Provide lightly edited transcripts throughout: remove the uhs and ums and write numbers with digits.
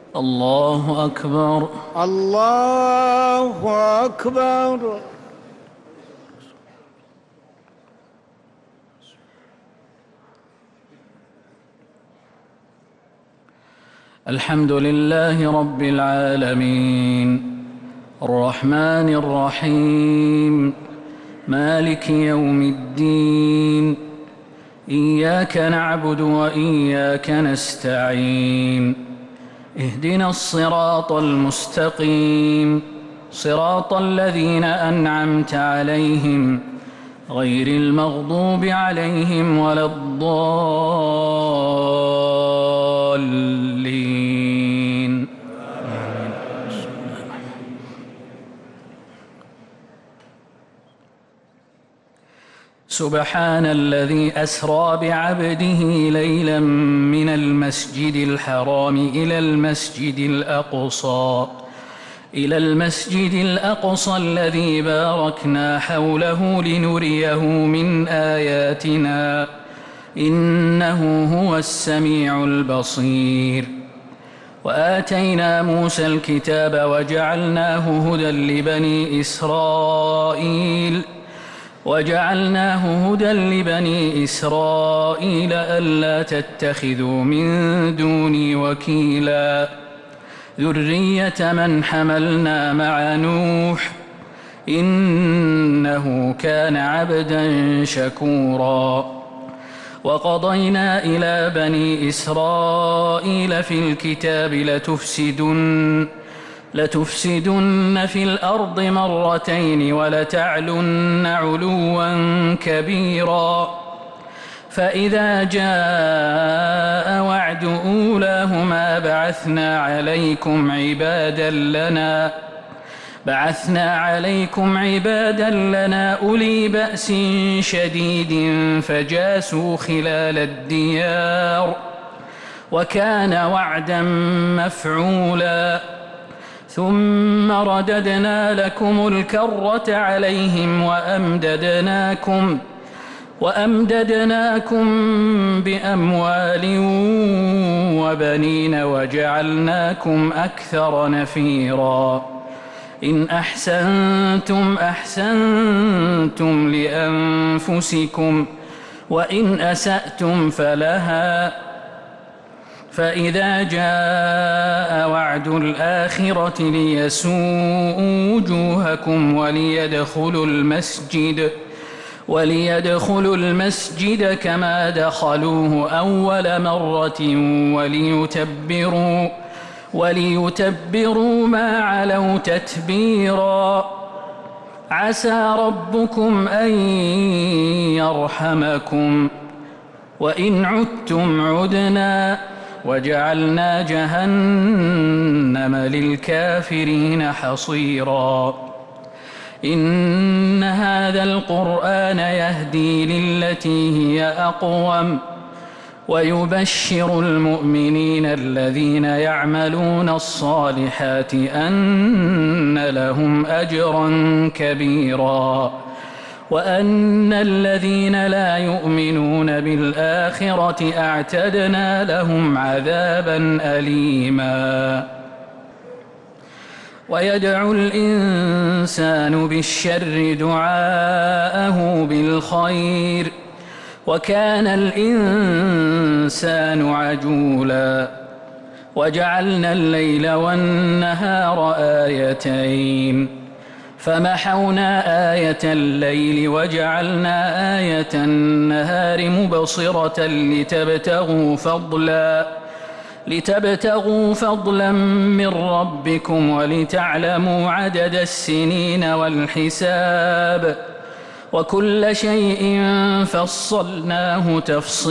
الله أكبر. الله أكبر. الحمد لله رب العالمين الرحمن الرحيم مالك يوم الدين إياك نعبد وإياك نستعين اهدنا الصراط المستقيم صراط الذين أنعمت عليهم غير المغضوب عليهم ولا الضالين. سبحان الذي أسرى بعبده ليلا من المسجد الحرام إلى المسجد الأقصى الذي باركنا حوله لنريه من آياتنا إنه هو السميع البصير. وآتينا موسى الكتاب وجعلناه هدى لبني إسرائيل ألا تتخذوا من دوني وكيلا ذرية من حملنا مع نوح إنه كان عبدا شكورا. وقضينا إلى بني إسرائيل في الكتاب لتفسدن في الأرض مرتين ولتعلن علوا كبيرا فإذا جاء وعد أولاهما بعثنا عليكم عبادا لنا أولي بأس شديد فجاسوا خلال الديار وكان وعدا مفعولا. ثم رددنا لكم الكرة عليهم وأمددناكم بأموال وبنين وجعلناكم أكثر نفيرا. إن أحسنتم لأنفسكم وإن أسأتم فلها فإذا جاء وعد الآخرة ليسوءوا وجوهكم وليدخلوا المسجد كما دخلوه أول مرة وليتبروا ما علوا تتبيرا. عسى ربكم أن يرحمكم وإن عدتم عدنا وجعلنا جهنم للكافرين حصيرا. إن هذا القرآن يهدي للتي هي أقوم ويبشر المؤمنين الذين يعملون الصالحات أن لهم أجرا كبيرا وأن الذين لا يؤمنون بالآخرة أعتدنا لهم عذابا أليما. ويدعو الإنسان بالشر دعاءه بالخير وكان الإنسان عجولا. وجعلنا الليل والنهار آيتين فمحونا آية الليل وجعلنا آية النهار مبصرة لتبتغوا فضلا من ربكم ولتعلموا عدد السنين والحساب وكل شيء فصلناه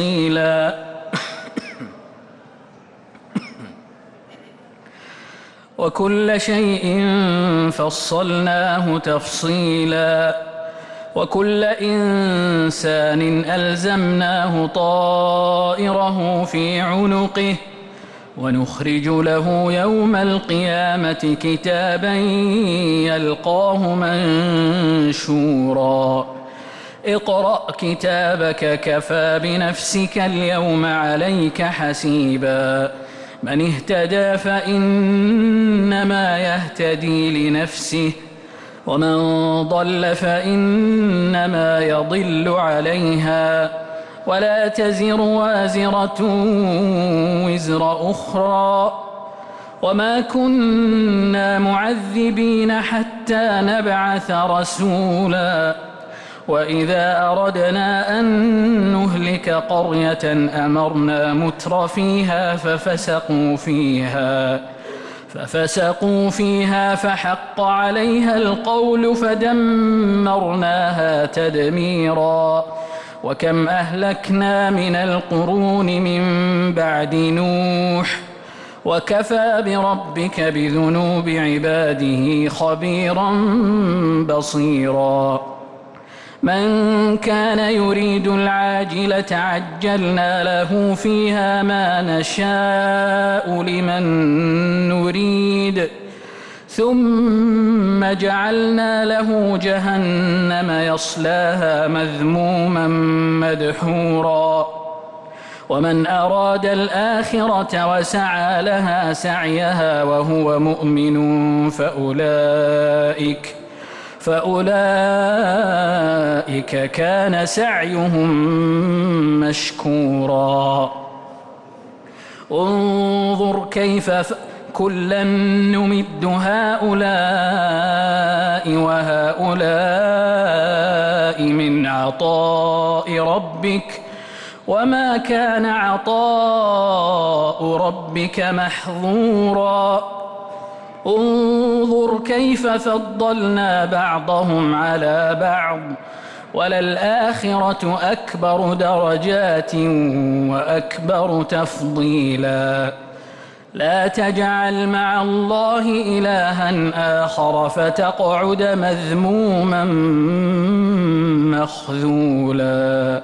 تفصيلا وكل إنسان ألزمناه طائره في عنقه ونخرج له يوم القيامة كتابا يلقاه منشورا. اقرأ كتابك كفى بنفسك اليوم عليك حسيبا من اهتدى فإنما يهتدي لنفسه ومن ضل فإنما يضل عليها ولا تزر وازرة وزر أخرى وما كنا معذبين حتى نبعث رسولا وإذا أردنا أن نهلك قرية أمرنا متر فيها ففسقوا فيها فحق عليها القول فدمرناها تدميرا وكم أهلكنا من القرون من بعد نوح وكفى بربك بذنوب عباده خبيرا بصيرا من كان يريد العاجلة عجلنا له فيها ما نشاء لمن نريد ثم جعلنا له جهنم يصلاها مذموما مدحورا ومن أراد الآخرة وسعى لها سعيها وهو مؤمن فأولئك كان سعيهم مشكورا انظر كيف كلا نمد هؤلاء وهؤلاء من عطاء ربك وما كان عطاء ربك محظورا انظر كيف فضلنا بعضهم على بعض وللآخرة أكبر درجات وأكبر تفضيلا لا تجعل مع الله إلها آخر فتقعد مذموما مخذولا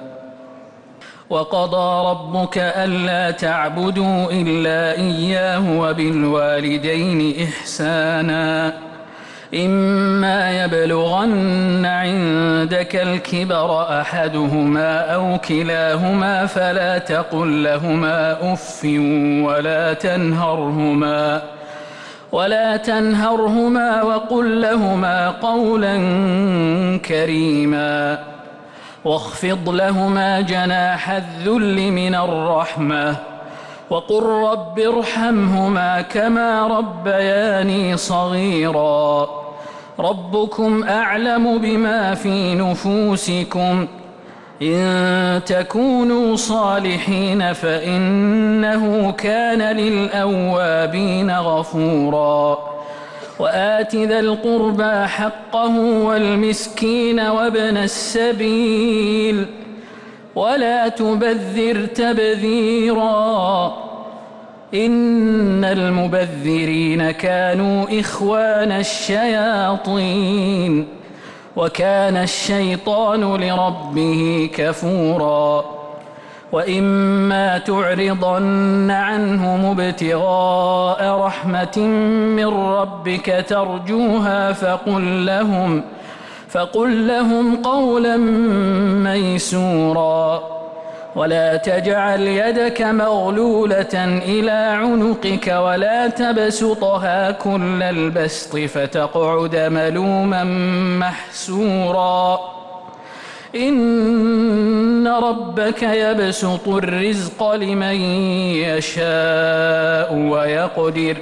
وقضى ربك ألا تعبدوا إلا إياه وبالوالدين إحسانا إما يبلغن عندك الكبر أحدهما أو كلاهما فلا تقل لهما أف ولا تنهرهما وقل لهما قولا كريما واخفض لهما جناح الذل من الرحمة وقل رب ارحمهما كما ربياني صغيرا ربكم أعلم بما في نفوسكم إن تكونوا صالحين فإنه كان للأوابين غفورا وآت ذا القربى حقه والمسكين وابن السبيل ولا تبذر تبذيرا إن المبذرين كانوا إخوان الشياطين وكان الشيطان لربه كفورا وإما تعرضن عنهم ابتغاء رحمة من ربك ترجوها فقل لهم قولا ميسورا ولا تجعل يدك مغلولة إلى عنقك ولا تبسطها كل البسط فتقعد ملوما محسورا إن ربك يبسط الرزق لمن يشاء ويقدر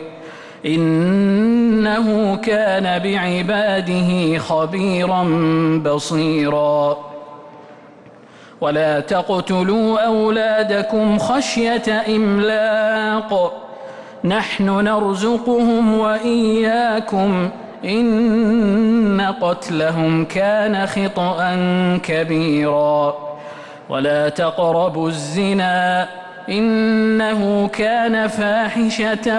إنه كان بعباده خبيرا بصيرا ولا تقتلوا أولادكم خشية إملاق نحن نرزقهم وإياكم إن قتلهم كان خطأ كبيرا ولا تقربوا الزنا إنه كان فاحشة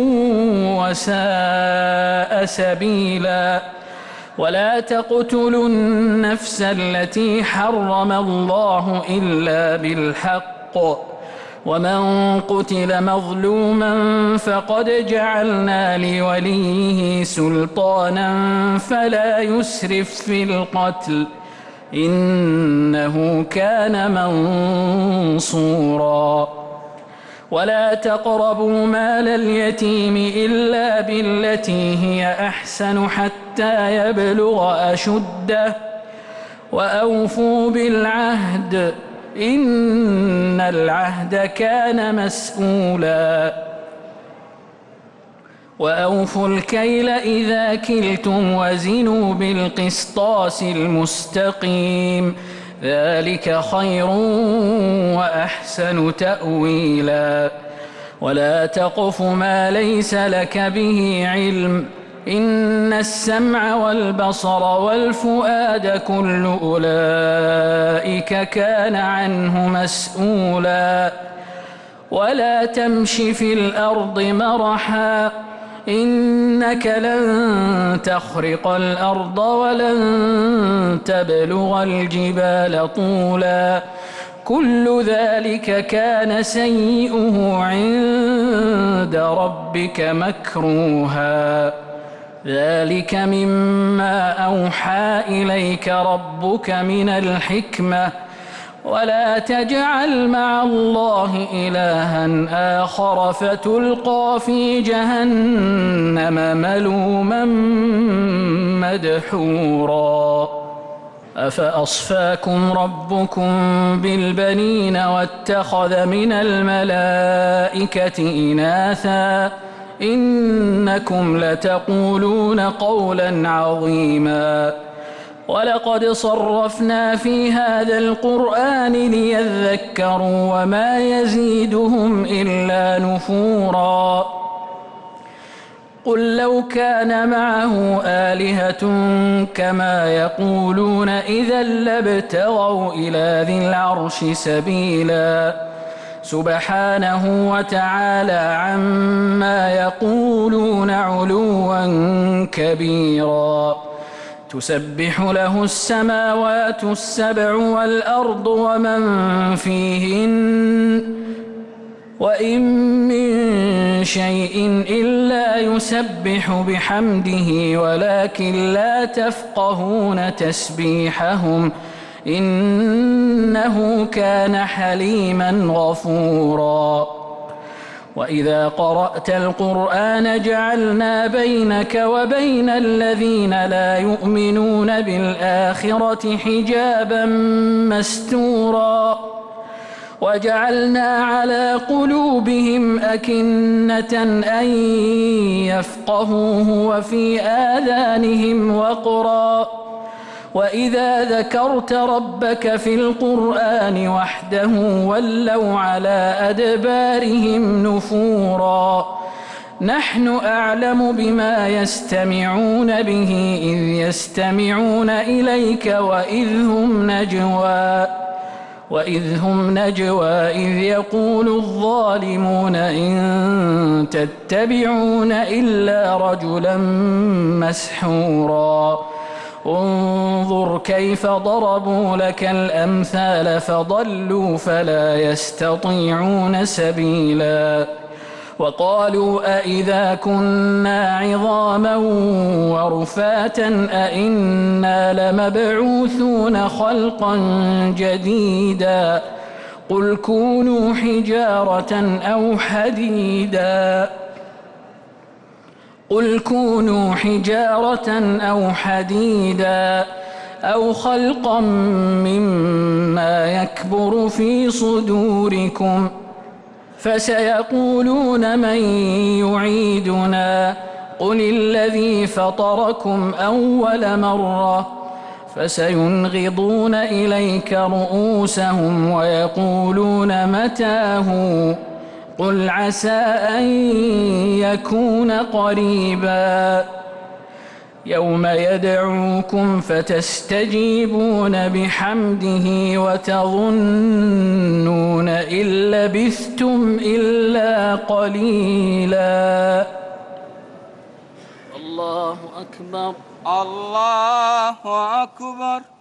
وساء سبيلا ولا تقتلوا النفس التي حرم الله إلا بالحق ومن قتل مظلوما فقد جعلنا لوليه سلطانا فلا يسرف في القتل إنه كان منصورا ولا تقربوا مال اليتيم إلا بالتي هي أحسن حتى يبلغ أشده وأوفوا بالعهد إن العهد كان مسؤولا وأوفوا الكيل إذا كلتم وزنوا بالقسطاس المستقيم ذلك خير وأحسن تأويلا ولا تقف ما ليس لك به علم إن السمع والبصر والفؤاد كل أولئك كان عنه مسؤولا ولا تمش في الأرض مرحا إنك لن تخرق الأرض ولن تبلغ الجبال طولا كل ذلك كان سيئه عند ربك مكروها ذلك مما أوحى إليك ربك من الحكمة ولا تجعل مع الله إلها آخر فتلقى في جهنم ملوما مدحورا أفأصفاكم ربكم بالبنين واتخذ من الملائكة إناثا إنكم لتقولون قولا عظيما ولقد صرفنا في هذا القرآن ليذكروا وما يزيدهم إلا نفورا قل لو كان معه آلهة كما يقولون إذا لابتغوا إلى ذي العرش سبيلا سبحانه وتعالى عما يقولون علوا كبيرا تسبح له السماوات السبع والأرض ومن فيهن وإن من شيء إلا يسبح بحمده ولكن لا تفقهون تسبيحهم إنه كان حليما غفورا وإذا قرأت القرآن جعلنا بينك وبين الذين لا يؤمنون بالآخرة حجابا مستورا وجعلنا على قلوبهم أكنة أن يفقهوه وفي آذانهم وقرا وإذا ذكرت ربك في القرآن وحده ولوا على أدبارهم نفورا نحن أعلم بما يستمعون به إذ يستمعون إليك وإذ هم نجوى إذ يقول الظالمون إن تتبعون إلا رجلا مسحورا انظر كيف ضربوا لك الأمثال فضلوا فلا يستطيعون سبيلا وقالوا أئذا كنا عظاما ورفاتا أئنا لمبعوثون خلقا جديدا قل كونوا حجارة أو حديدا أو خلقا مما يكبر في صدوركم فسيقولون من يعيدنا قل الذي فطركم أول مرة فسينغضون إليك رؤوسهم ويقولون متاه قل عسى أن يكون قريبا يوم يدعوكم فتستجيبون بحمده وتظنون إن لبثتم إلا قليلا الله أكبر الله أكبر